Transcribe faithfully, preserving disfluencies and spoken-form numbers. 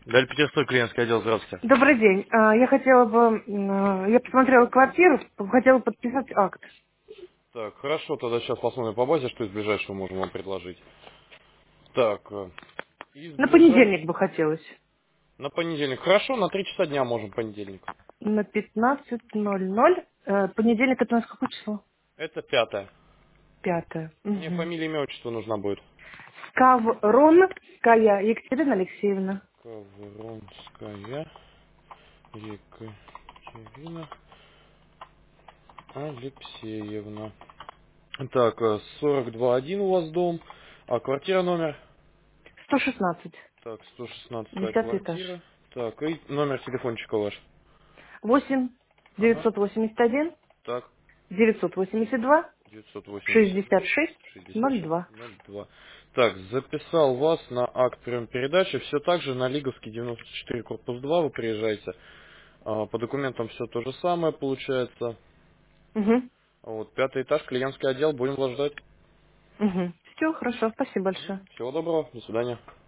Даль Петербург, клиентский отдел, здравствуйте. Добрый день. А, Я хотела бы, м, э, я посмотрела квартиру, хотела подписать акт. Так, хорошо, тогда сейчас посмотрим по базе, что из ближайшего можем вам предложить. Так, э, из На ближайшего... понедельник бы хотелось. На понедельник. Хорошо, на три часа дня можем понедельник. На пятнадцать ноль ноль. Э, Понедельник это у нас какое число? Это пятое. Пятое. Мне Угу. фамилия, имя, отчество нужна будет. Скавронская Екатерина Алексеевна. Ковронская Екатерина Алексеевна. Так, э, сорок два один у вас дом. А квартира номер? сто шестнадцать. Так, сто шестнадцатая Десятый этаж. квартира. Так, и номер телефончика ваш. Восемь Ага. девятьсот восемьдесят один Так, девятьсот восемьдесят два девятьсот восемьдесят два шестьдесят шесть шестьдесят ноль шесть два. ноль два. Так, записал вас на акт прием передачи. Все так же на Лиговский девяносто четыре корпус два вы приезжаете. А, По документам все то же самое получается. Угу. Вот, пятый этаж, клиентский отдел, будем вас ждать. Угу. Все, хорошо. Спасибо большое. Всего доброго, до свидания.